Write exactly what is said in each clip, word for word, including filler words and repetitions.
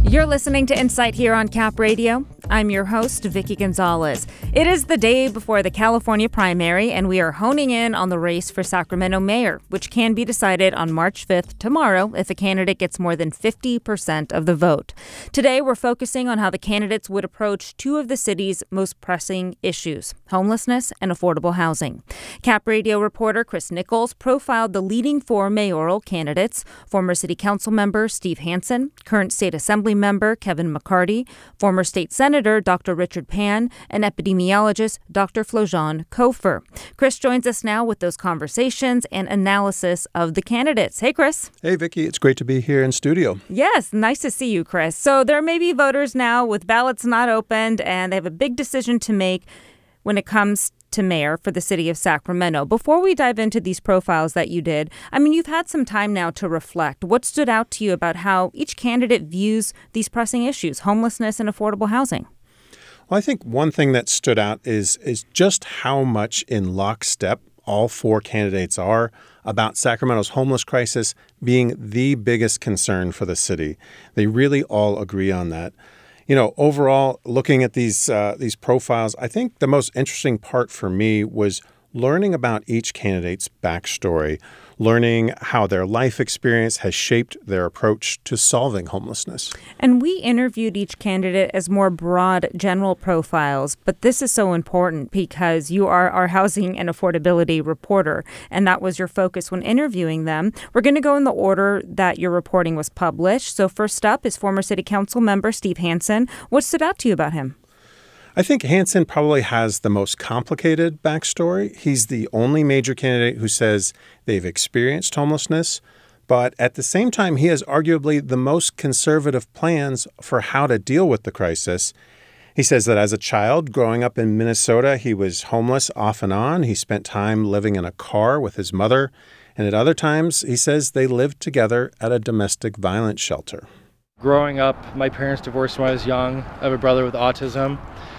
You're listening to Insight here on Cap Radio. I'm your host, Vicky Gonzalez. It is the day before the California primary, and we are honing in on the race for Sacramento mayor, which can be decided on March fifth, tomorrow, if a candidate gets more than fifty percent of the vote. Today, we're focusing on how the candidates would approach two of the city's most pressing issues, homelessness and affordable housing. Cap Radio reporter Chris Nichols profiled the leading four mayoral candidates: former city council member Steve Hansen, current state assembly member Kevin McCarty, former state senator Doctor Richard Pan, and epidemiologist Doctor Flojan Kofer. Chris joins us now with those conversations and analysis of the candidates. Hey, Chris. Hey, Vicky. It's great to be here in studio. Yes, nice to see you, Chris. So there may be voters now with ballots not opened, and they have a big decision to make when it comes to mayor for the city of Sacramento. Before we dive into these profiles that you did, I mean, you've had some time now to reflect. What stood out to you about how each candidate views these pressing issues, homelessness and affordable housing? Well, I think one thing that stood out is is just how much in lockstep all four candidates are about Sacramento's homeless crisis being the biggest concern for the city. They really all agree on that. You know, overall, looking at these uh, these profiles, I think the most interesting part for me was learning about each candidate's backstory, learning how their life experience has shaped their approach to solving homelessness. And we interviewed each candidate as more broad, general profiles, but this is so important because you are our housing and affordability reporter, and that was your focus when interviewing them. We're going to go in the order that your reporting was published. So first up is former city council member Steve Hansen. What stood out to you about him? I think Hansen probably has the most complicated backstory. He's the only major candidate who says they've experienced homelessness, but at the same time, he has arguably the most conservative plans for how to deal with the crisis. He says that as a child growing up in Minnesota, he was homeless off and on. He spent time living in a car with his mother, and at other times, he says they lived together at a domestic violence shelter. Growing up, my parents divorced when I was young. I have a brother with autism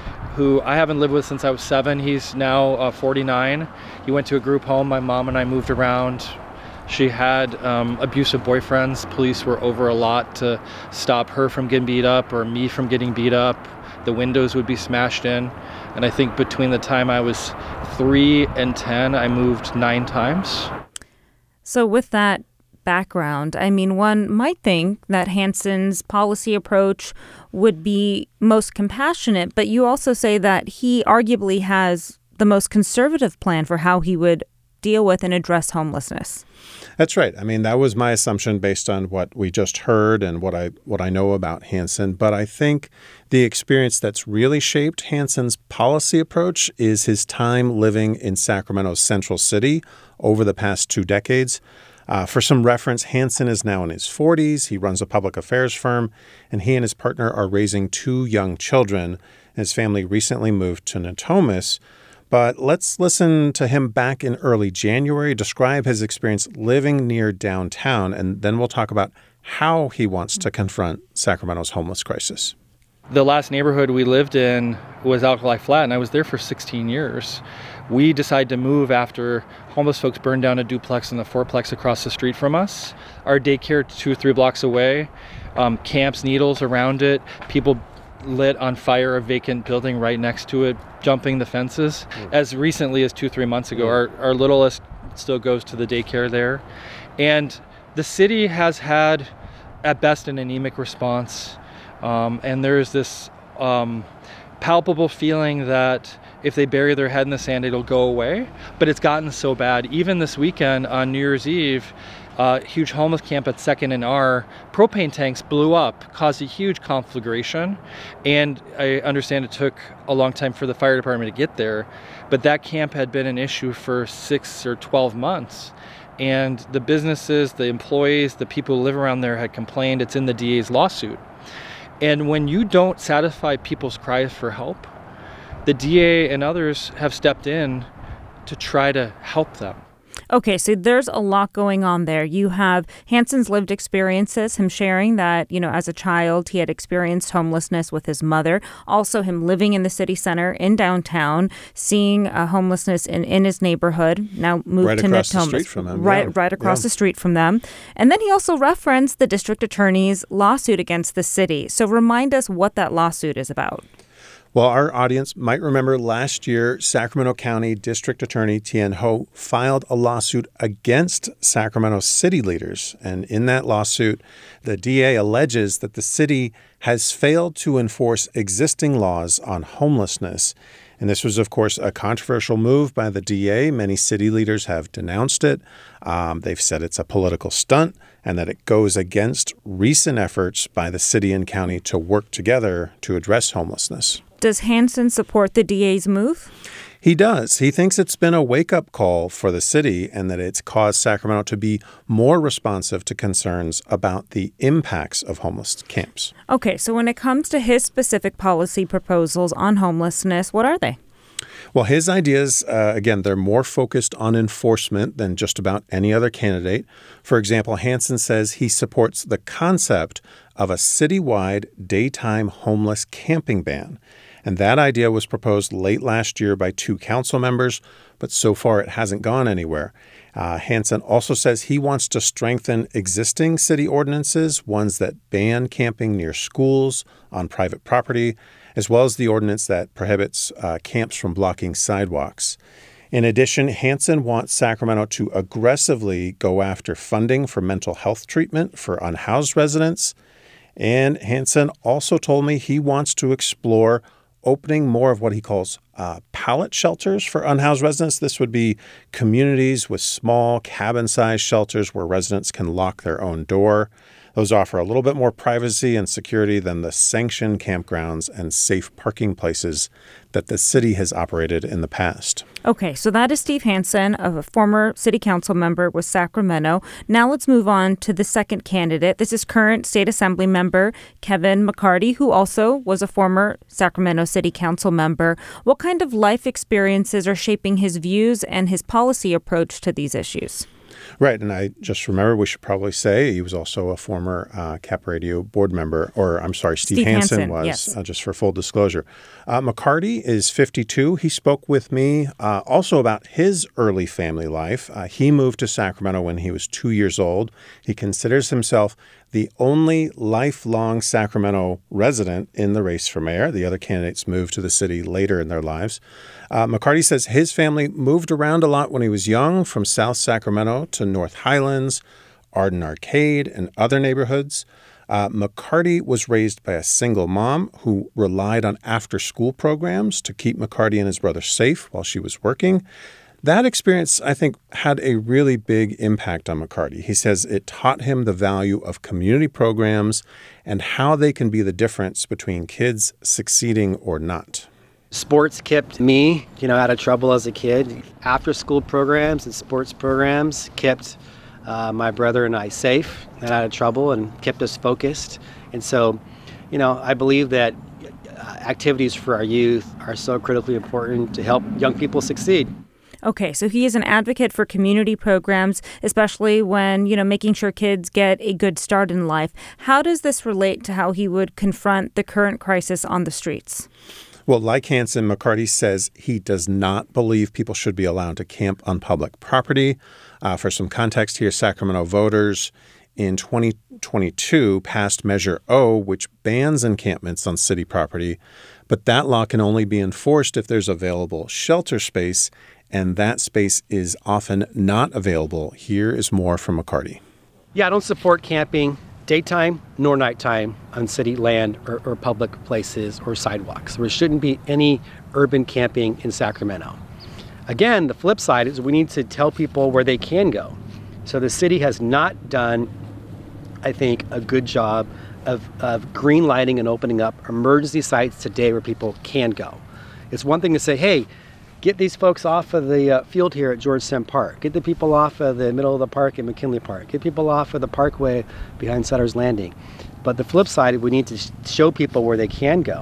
who I haven't lived with since I was seven. He's now uh, forty-nine. He went to a group home. My mom and I moved around. She had um, abusive boyfriends. Police were over a lot to stop her from getting beat up or me from getting beat up. The windows would be smashed in. And I think between the time I was three and ten, I moved nine times. So with that background, I mean, one might think that Hansen's policy approach would be most compassionate, but you also say that he arguably has the most conservative plan for how he would deal with and address homelessness. That's right. I mean, that was my assumption based on what we just heard and what I what I know about Hansen. But I think the experience that's really shaped Hansen's policy approach is his time living in Sacramento's Central City over the past two decades. Uh, for some reference, Hansen is now in his forties. He runs a public affairs firm, and he and his partner are raising two young children. His family recently moved to Natomas. But let's listen to him back in early January describe his experience living near downtown, and then we'll talk about how he wants to confront Sacramento's homeless crisis. The last neighborhood we lived in was Alkali Flat, and I was there for sixteen years. We decided to move after homeless folks burned down a duplex and the fourplex across the street from us. Our daycare two or three blocks away, um, camps, needles around it, people lit on fire a vacant building right next to it, jumping the fences. Mm. As recently as two, three months ago, mm. our, our littlest still goes to the daycare there. And the city has had, at best, an anemic response. Um, and there's this um, palpable feeling that if they bury their head in the sand, it'll go away. But it's gotten so bad. Even this weekend on New Year's Eve, a uh, huge homeless camp at second and R, propane tanks blew up, caused a huge conflagration. And I understand it took a long time for the fire department to get there. But that camp had been an issue for six or twelve months. And the businesses, the employees, the people who live around there had complained. It's in the D A's lawsuit. And when you don't satisfy people's cries for help, the D A and others have stepped in to try to help them. Okay, so there's a lot going on there. You have Hansen's lived experiences, him sharing that, you know, as a child, he had experienced homelessness with his mother. Also, him living in the city center in downtown, seeing uh, homelessness in, in his neighborhood, now moved right to across the Natomas. street from him. Right, yeah. right across yeah. the street from them. And then he also referenced the district attorney's lawsuit against the city. So remind us what that lawsuit is about. Well, our audience might remember last year, Sacramento County District Attorney Tien Ho filed a lawsuit against Sacramento city leaders. And in that lawsuit, the D A alleges that the city has failed to enforce existing laws on homelessness. And this was, of course, a controversial move by the D A. Many city leaders have denounced it. Um, they've said it's a political stunt and that it goes against recent efforts by the city and county to work together to address homelessness. Does Hansen support the D A's move? He does. He thinks it's been a wake-up call for the city and that it's caused Sacramento to be more responsive to concerns about the impacts of homeless camps. Okay, so when it comes to his specific policy proposals on homelessness, what are they? Well, his ideas, uh, again, they're more focused on enforcement than just about any other candidate. For example, Hansen says he supports the concept of a citywide daytime homeless camping ban. And that idea was proposed late last year by two council members, but so far it hasn't gone anywhere. Uh, Hansen also says he wants to strengthen existing city ordinances, ones that ban camping near schools on private property, as well as the ordinance that prohibits uh, camps from blocking sidewalks. In addition, Hansen wants Sacramento to aggressively go after funding for mental health treatment for unhoused residents. And Hansen also told me he wants to explore opening more of what he calls uh, pallet shelters for unhoused residents. This would be communities with small cabin-sized shelters where residents can lock their own door. Those offer a little bit more privacy and security than the sanctioned campgrounds and safe parking places that the city has operated in the past. Okay, so that is Steve Hansen, a former city council member with Sacramento. Now let's move on to the second candidate. This is current state assembly member Kevin McCarty, who also was a former Sacramento city council member. What kind of life experiences are shaping his views and his policy approach to these issues? Right. And I just remember we should probably say he was also a former uh, Cap Radio board member, or I'm sorry, Steve, Steve Hansen, Hansen was, yes. uh, just for full disclosure. Uh, McCarty is fifty-two. He spoke with me uh, also about his early family life. Uh, he moved to Sacramento when he was two years old. He considers himself the only lifelong Sacramento resident in the race for mayor. The other candidates moved to the city later in their lives. Uh, McCarty says his family moved around a lot when he was young, from South Sacramento to North Highlands, Arden Arcade, and other neighborhoods. Uh, McCarty was raised by a single mom who relied on after-school programs to keep McCarty and his brother safe while she was working. That experience, I think, had a really big impact on McCarty. He says it taught him the value of community programs and how they can be the difference between kids succeeding or not. Sports kept me, you know, out of trouble as a kid. After-school programs and sports programs kept uh, my brother and I safe and out of trouble and kept us focused. And so, you know, I believe that activities for our youth are so critically important to help young people succeed. Okay, so he is an advocate for community programs, especially when, you know, making sure kids get a good start in life. How does this relate to how he would confront the current crisis on the streets? Well, like Hansen, McCarty says he does not believe people should be allowed to camp on public property. Uh, for some context here, Sacramento voters in twenty twenty-two passed Measure O, which bans encampments on city property. But that law can only be enforced if there's available shelter space, and that space is often not available. Here is more from McCarty. Yeah, I don't support camping daytime nor nighttime on city land or, or public places or sidewalks. There shouldn't be any urban camping in Sacramento. Again, the flip side is we need to tell people where they can go. So the city has not done, I think, a good job of, of green lighting and opening up emergency sites today where people can go. It's one thing to say, hey, get these folks off of the uh, field here at George Sem Park. Get the people off of the middle of the park at McKinley Park. Get people off of the parkway behind Sutter's Landing. But the flip side, we need to sh- show people where they can go.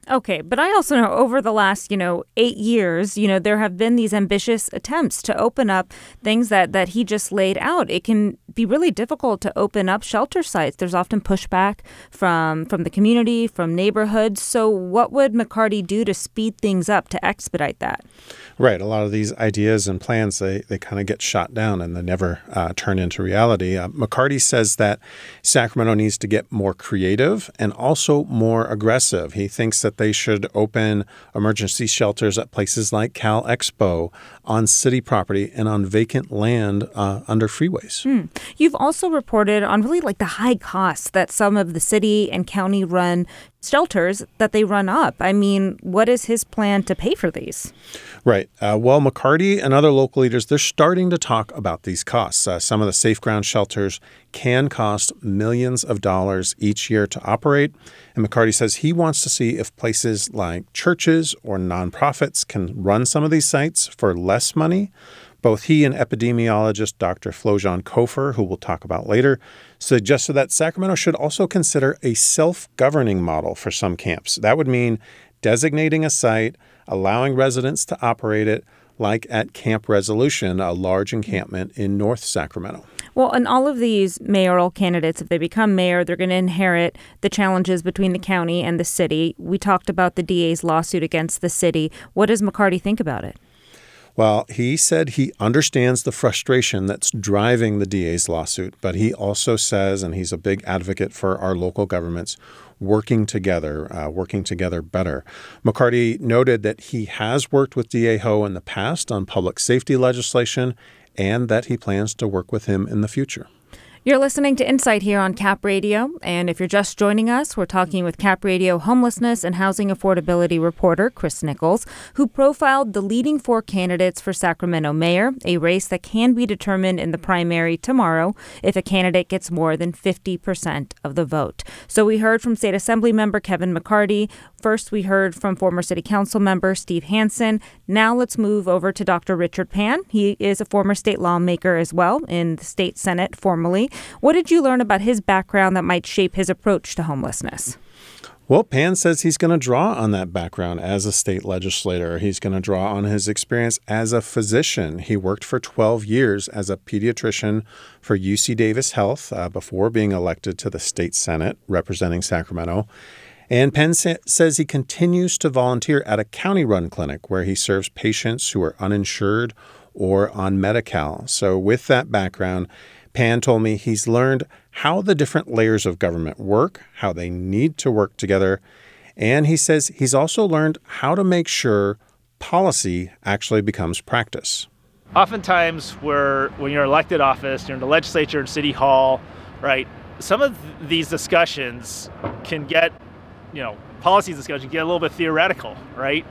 Okay, but I also know over the last, you know, eight years, you know, there have been these ambitious attempts to open up things that, that he just laid out. It can be really difficult to open up shelter sites. There's often pushback from from the community, from neighborhoods. So what would McCarty do to speed things up, to expedite that? Right. A lot of these ideas and plans, they, they kind of get shot down and they never uh, turn into reality. Uh, McCarty says that Sacramento needs to get more creative and also more aggressive. He thinks that they should open emergency shelters at places like Cal Expo, on city property, and on vacant land uh, under freeways. Hmm. You've also reported on really like the high costs that some of the city and county run shelters that they run up. I mean, what is his plan to pay for these? Right. Uh, well, McCarty and other local leaders, they're starting to talk about these costs. Uh, some of the safe ground shelters can cost millions of dollars each year to operate. And McCarty says he wants to see if places like churches or nonprofits can run some of these sites for less money. Both he and epidemiologist Doctor Flojan Kofer, who we'll talk about later, suggested that Sacramento should also consider a self-governing model for some camps. That would mean designating a site, allowing residents to operate it, like at Camp Resolution, a large encampment in North Sacramento. Well, and all of these mayoral candidates, if they become mayor, they're going to inherit the challenges between the county and the city. We talked about the D A's lawsuit against the city. What does McCarty think about it? Well, he said he understands the frustration that's driving the D A's lawsuit, but he also says, and he's a big advocate for our local governments working together, uh, working together better. McCarty noted that he has worked with D A Ho in the past on public safety legislation and that he plans to work with him in the future. You're listening to Insight here on Cap Radio, and if you're just joining us, we're talking with Cap Radio homelessness and housing affordability reporter Chris Nichols, who profiled the leading four candidates for Sacramento mayor, a race that can be determined in the primary tomorrow if a candidate gets more than fifty percent of the vote. So we heard from State Assembly member Kevin McCarty. First, we heard from former City Council member Steve Hansen. Now let's move over to Doctor Richard Pan. He is a former state lawmaker as well in the state Senate formerly. What did you learn about his background that might shape his approach to homelessness? Well, Pan says he's going to draw on that background as a state legislator. He's going to draw on his experience as a physician. He worked for twelve years as a pediatrician for U C Davis Health uh, before being elected to the state Senate representing Sacramento. And Penn sa- says he continues to volunteer at a county-run clinic where he serves patients who are uninsured or on Medi-Cal. So with that background, Pan told me he's learned how the different layers of government work, how they need to work together, and he says he's also learned how to make sure policy actually becomes practice. Oftentimes, where when you're elected office, you're in the legislature and city hall, right? Some of th- these discussions can get, you know, policy discussions get a little bit theoretical, right?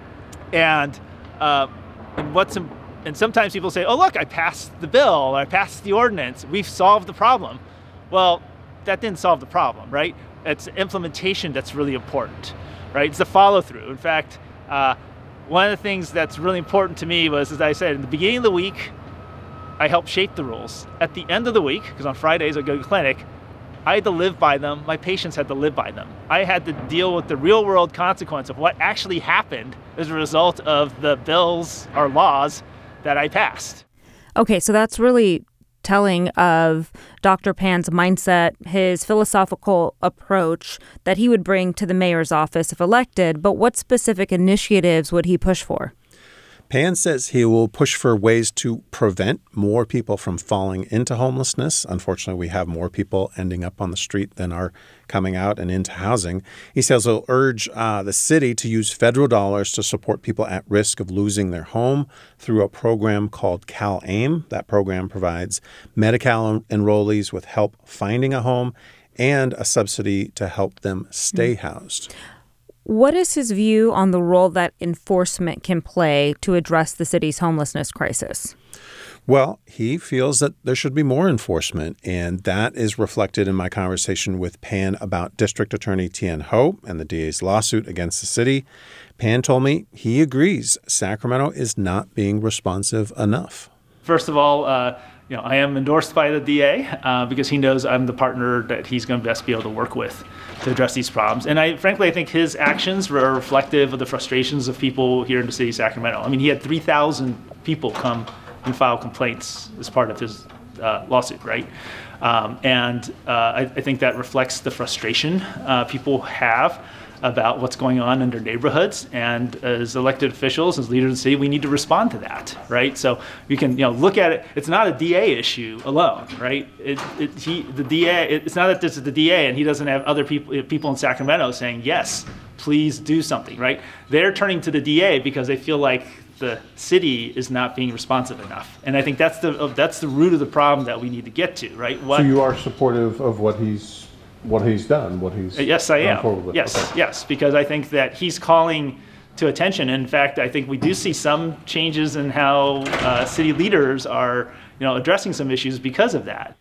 And uh, and what's important. And sometimes people say, oh, look, I passed the bill, or I passed the ordinance. We've solved the problem. Well, that didn't solve the problem, right? It's implementation that's really important, right? It's the follow through. In fact, uh, one of the things that's really important to me was, as I said, in the beginning of the week, I helped shape the rules. At the end of the week, because on Fridays I go to the clinic, I had to live by them. My patients had to live by them. I had to deal with the real world consequence of what actually happened as a result of the bills or laws that I passed. Okay, so that's really telling of Doctor Pan's mindset, his philosophical approach that he would bring to the mayor's office if elected. But what specific initiatives would he push for? Pan says he will push for ways to prevent more people from falling into homelessness. Unfortunately, we have more people ending up on the street than are coming out and into housing. He says he'll urge uh, the city to use federal dollars to support people at risk of losing their home through a program called CalAIM. That program provides Medi-Cal enrollees with help finding a home and a subsidy to help them stay housed. What is his view on the role that enforcement can play to address the city's homelessness crisis? Well, he feels that there should be more enforcement, and that is reflected in my conversation with Pan about District Attorney Tien Ho and the D A's lawsuit against the city. Pan told me he agrees Sacramento is not being responsive enough. First of all, uh, you know, I am endorsed by the D A uh, because he knows I'm the partner that he's going to best be able to work with to address these problems. And I, frankly, I think his actions were reflective of the frustrations of people here in the city of Sacramento. I mean, he had three thousand people come and file complaints as part of his uh, lawsuit, right? Um, and uh, I, I think that reflects the frustration uh, people have about what's going on in their neighborhoods, and as elected officials, as leaders of the city, we need to respond to that, right? So we can, you know, look at it. It's not a D A issue alone, right? It, it, he, the D A. It's not that this is the D A and he doesn't have other people, people in Sacramento saying yes, please do something, right? They're turning to the D A because they feel like the city is not being responsive enough, and I think that's the that's the root of the problem that we need to get to, right? What, so you are supportive of what he's. What he's done, what he's yes, I am. Forward with. Yes, okay. yes, because I think that he's calling to attention. In fact, I think we do see some changes in how uh, city leaders are, you know, addressing some issues because of that.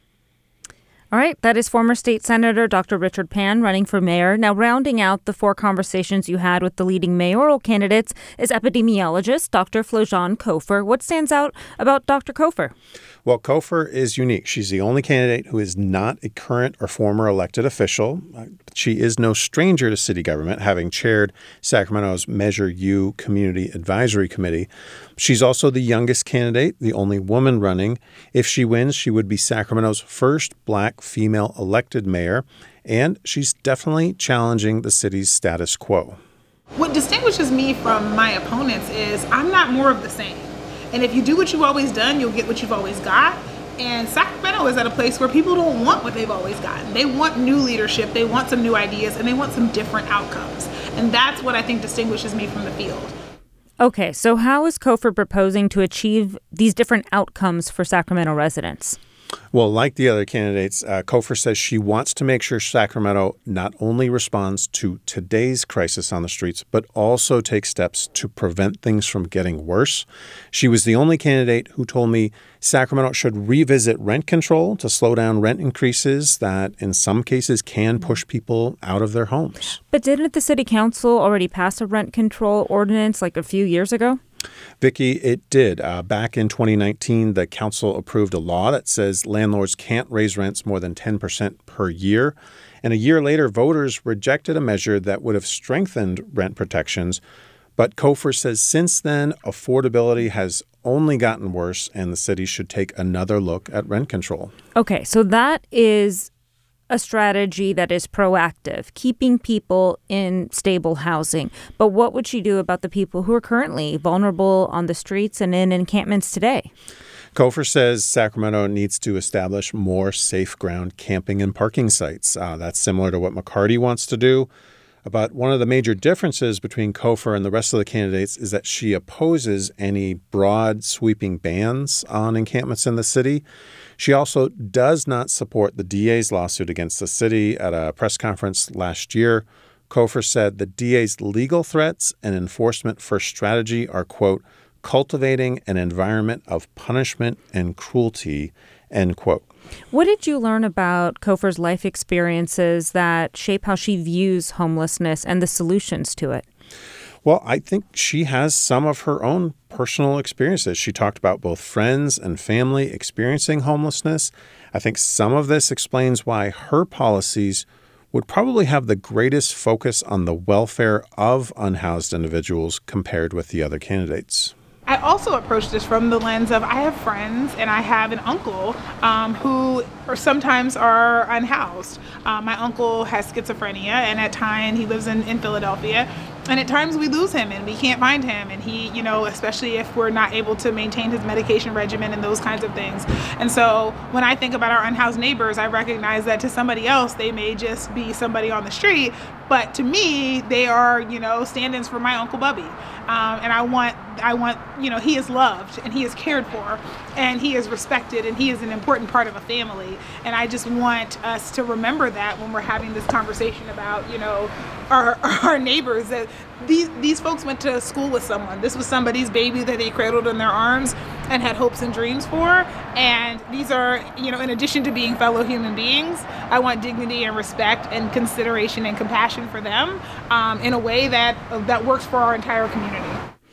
All right, that is former state senator Doctor Richard Pan running for mayor. Now, rounding out the four conversations you had with the leading mayoral candidates is epidemiologist Doctor Flojane Cofer. What stands out about Doctor Cofer? Well, Cofer is unique. She's the only candidate who is not a current or former elected official. She is no stranger to city government, having chaired Sacramento's Measure U Community Advisory Committee. She's also the youngest candidate, the only woman running. If she wins, she would be Sacramento's first black female elected mayor, and she's definitely challenging the city's status quo. What distinguishes me from my opponents is I'm not more of the same. And if you do what you've always done, you'll get what you've always got. And Sacramento is at a place where people don't want what they've always gotten. They want new leadership, they want some new ideas, and they want some different outcomes. And that's what I think distinguishes me from the field. Okay, so how is Cofer proposing to achieve these different outcomes for Sacramento residents? Well, like the other candidates, uh, Cofer says she wants to make sure Sacramento not only responds to today's crisis on the streets, but also takes steps to prevent things from getting worse. She was the only candidate who told me Sacramento should revisit rent control to slow down rent increases that in some cases can push people out of their homes. But didn't the city council already pass a rent control ordinance like a few years ago? Vicki, it did. Uh, back in twenty nineteen, the council approved a law that says landlords can't raise rents more than ten percent per year. And a year later, voters rejected a measure that would have strengthened rent protections. But Cofer says since then, affordability has only gotten worse, and the city should take another look at rent control. Okay, so that is a strategy that is proactive, keeping people in stable housing. But what would she do about the people who are currently vulnerable on the streets and in encampments today? Cofer says Sacramento needs to establish more safe ground camping and parking sites. Uh, that's similar to what McCarty wants to do. But one of the major differences between Cofer and the rest of the candidates is that she opposes any broad, sweeping bans on encampments in the city. She also does not support the D A's lawsuit against the city. At a press conference last year, Cofer said the D A's legal threats and enforcement-first strategy are, quote, cultivating an environment of punishment and cruelty, end quote. What did you learn about Cofer's life experiences that shape how she views homelessness and the solutions to it? Well, I think she has some of her own personal experiences. She talked about both friends and family experiencing homelessness. I think some of this explains why her policies would probably have the greatest focus on the welfare of unhoused individuals compared with the other candidates. I also approach this from the lens of I have friends and I have an uncle um, who are sometimes are unhoused. Uh, my uncle has schizophrenia, and at times he lives in, in Philadelphia. And at times we lose him and we can't find him. And he, you know, especially if we're not able to maintain his medication regimen and those kinds of things. And so when I think about our unhoused neighbors, I recognize that to somebody else, they may just be somebody on the street. But to me, they are, you know, stand-ins for my Uncle Bubby. Um, and I want, I want, you know, he is loved and he is cared for and he is respected and he is an important part of a family. And I just want us to remember that when we're having this conversation about, you know, our our neighbors, that these these folks went to school with someone. This was somebody's baby that they cradled in their arms and had hopes and dreams for. And these are, you know, in addition to being fellow human beings, I want dignity and respect and consideration and compassion for them um, in a way that that works for our entire community.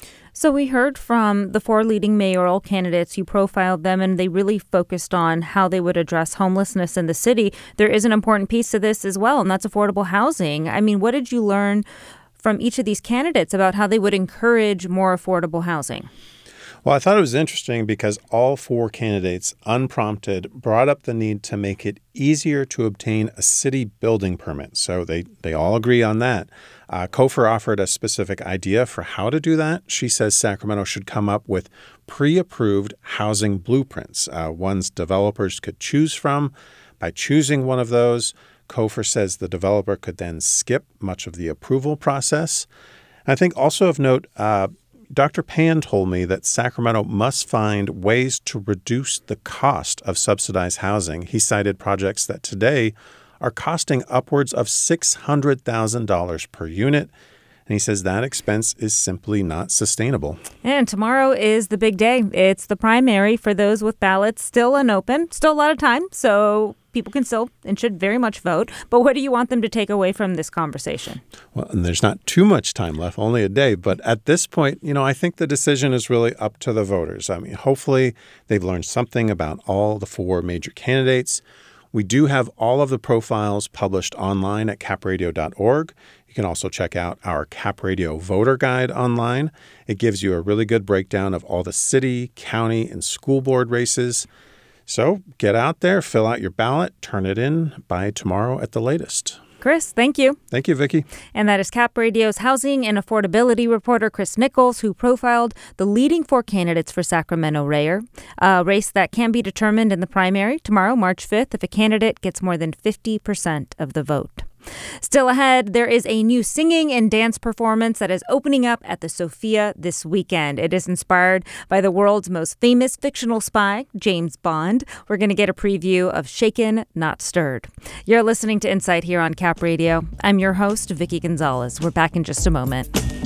So we heard from the four leading mayoral candidates. You profiled them, and they really focused on how they would address homelessness in the city. There is an important piece to this as well, and that's affordable housing. I mean, what did you learn from each of these candidates about how they would encourage more affordable housing? Well, I thought it was interesting because all four candidates, unprompted, brought up the need to make it easier to obtain a city building permit. So they, they all agree on that. Uh, Cofer offered a specific idea for how to do that. She says Sacramento should come up with pre-approved housing blueprints, uh, ones developers could choose from. By choosing one of those, Cofer says the developer could then skip much of the approval process. I think also of note, uh, Doctor Pan told me that Sacramento must find ways to reduce the cost of subsidized housing. He cited projects that today are costing upwards of six hundred thousand dollars per unit. And he says that expense is simply not sustainable. And tomorrow is the big day. It's the primary for those with ballots still unopened. Still a lot of time, so people can still and should very much vote. But what do you want them to take away from this conversation? Well, and there's not too much time left, only a day. But at this point, you know, I think the decision is really up to the voters. I mean, hopefully they've learned something about all the four major candidates. We do have all of the profiles published online at cap radio dot org. You can also check out our Cap Radio Voter Guide online. It gives you a really good breakdown of all the city, county, and school board races. So get out there, fill out your ballot, turn it in by tomorrow at the latest. Chris, thank you. Thank you, Vicki. And that is Cap Radio's housing and affordability reporter, Chris Nichols, who profiled the leading four candidates for Sacramento Mayor, a race that can be determined in the primary tomorrow, March fifth, if a candidate gets more than fifty percent of the vote. Still ahead, there is a new singing and dance performance that is opening up at the Sophia this weekend. It is inspired by the world's most famous fictional spy, James Bond. We're going to get a preview of Shaken, Not Stirred. You're listening to Insight here on Cap Radio. I'm your host, Vicki Gonzalez. We're back in just a moment.